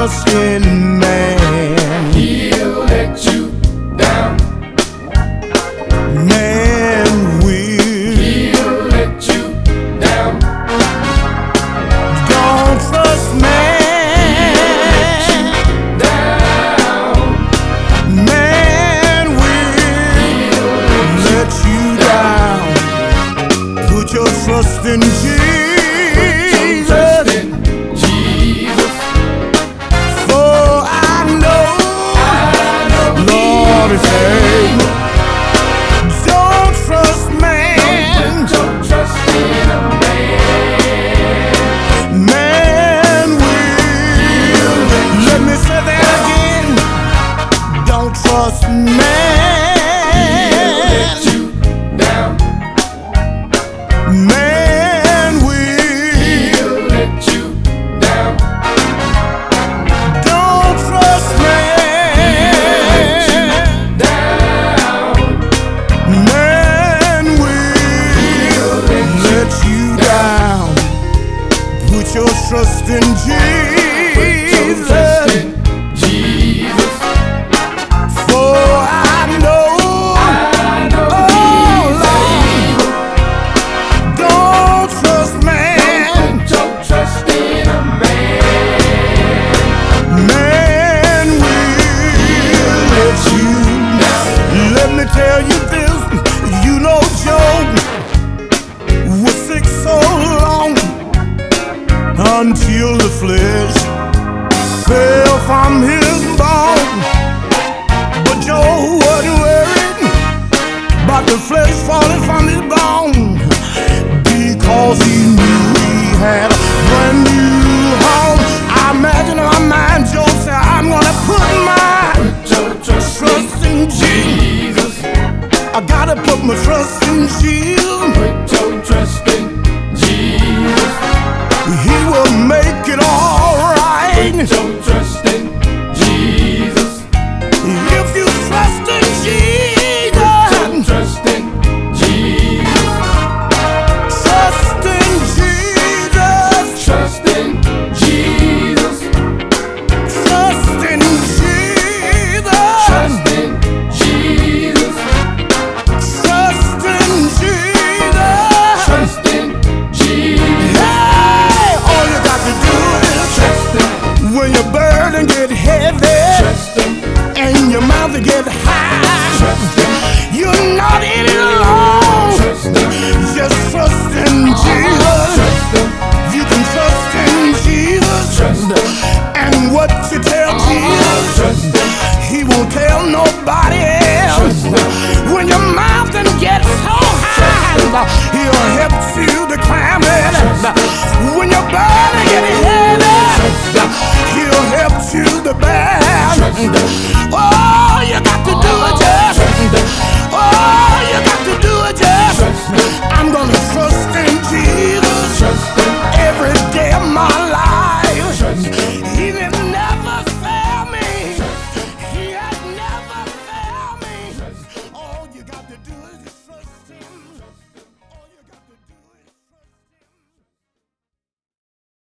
trust in man. He'll let you down. Man will. He'll let you down. Don't trust man. Down. Man will let you down. Put your trust in Jesus. Trust in Jesus. For I know, Lord is saying, don't trust man. Don't trust in a man. Man will. Let me say that again. Don't trust man. Let you down. Man will. He'll let you down. Don't trust man. Down. Man will let you down. Put your trust in Jesus. Trust in Jesus. For I know, oh Lord, don't trust man. Don't trust in a man. Man will let you down. Let me tell you this, you know Job was sick so long until the flesh fell from his bone. But Job wasn't worried about the flesh falling from his bone, because he knew he had a brand new home. I imagine in my mind Job said, I'm gonna put my Trust trust in Jesus. I gotta put my trust in Jesus. Don't trust in Jesus. He will make it all right. Don't trust in Jesus. If you trust in Jesus, Don't trust in Jesus. trust in Jesus, Trust in Jesus. trust in Jesus, Trust in Jesus. trust in Jesus. Trust in Jesus. Hey, all you got to do is Trust him. when your burden get heavy Trust him. and your mouth get high, Trust him. you're not in it alone. Trust him. Just trust in Jesus. Trust him. You can trust in Jesus. Trust him. And what you tell Jesus, Trust him. he won't tell nobody else. Trust him. When your mountain gets so high, he'll help you to climb it. When your burden get heavy, he'll help you to bear.